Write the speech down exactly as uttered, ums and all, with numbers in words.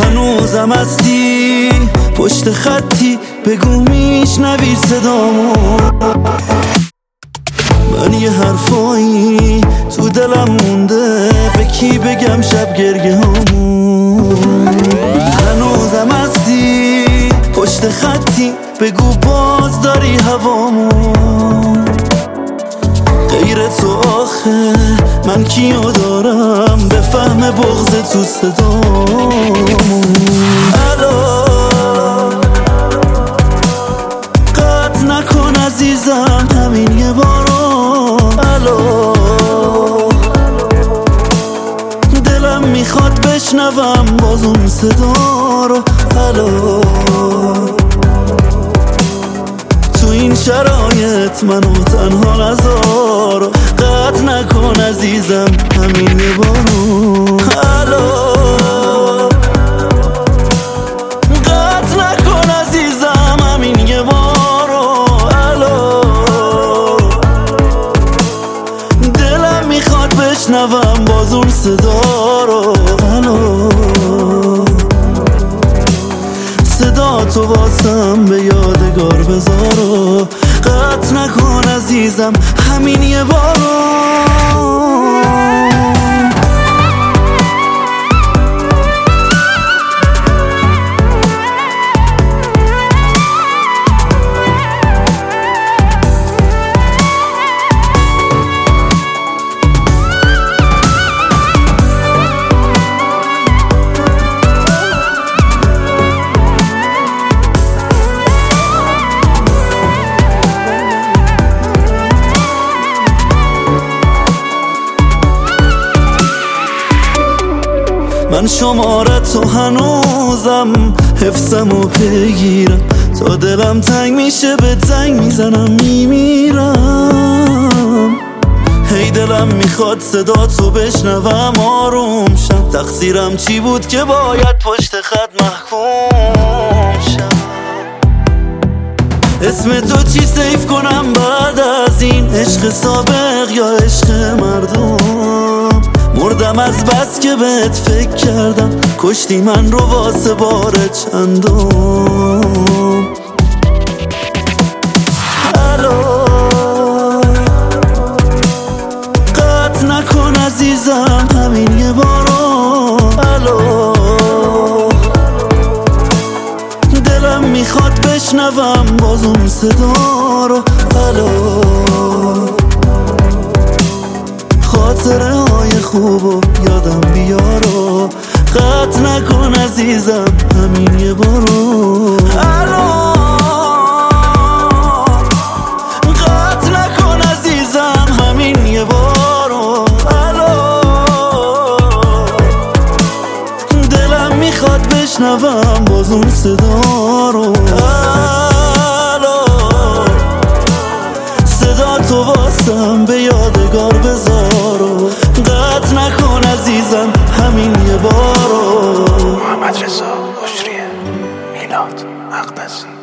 هنوزم هستی پشت خطی، بگو میشنوی صدامو. من یه حرفایی تو دلم مونده، به کی بگم شب گریه هامو. هنوزم هستی پشت خطی، بگو باز داری هوامو. غیر تو آخه من کیو دارم، بفهم بغض تو صدامو. الو قطع نکن عزیزم همین یه بارو. الو دلم میخواد بشنوم باز اون صدا رو. الو تو این شرایط منو تنها نذار، قطع نکن عزیزم همین یه بارو. الو قطع نکن عزیزم همین یه بارو. الو دلم میخواد بشنوم باز اون صدا رو. الو صدا تو واسم به یادگار بذارو، قطع نکن عزیزم همین یه بارو. من شماره تو هنوزم حفظمو بگیرم، تا دلم تنگ میشه به تنگ میزنم میمیرم. هی دلم میخواد صدا تو بشنوم آروم شم، تقصیرم چی بود که باید پشت خط محکوم شم. اسم تو چی سیف کنم بعد از این عشق سابق یا عشق مردم؟ مردم از بس که بهت فکر کردم، کشتی من رو واسه بار چندم. الو قطع نکن عزیزم همین یه بارو. الو دلم میخواد بشنوم باز اون صدا رو. الو خاطره های خوبو یادم بیارو، قطع نکن عزیزم همین یه بارو. الو قطع نکن عزیزم همین یه بارو. الو دلم میخواد بشنوم باز اون صدا رو. الو صدا تو واسم به یادگار بذارو، قطع نکن عزیزم همین یه بارو. محمد رضا بشریه، میلاد مقدسی.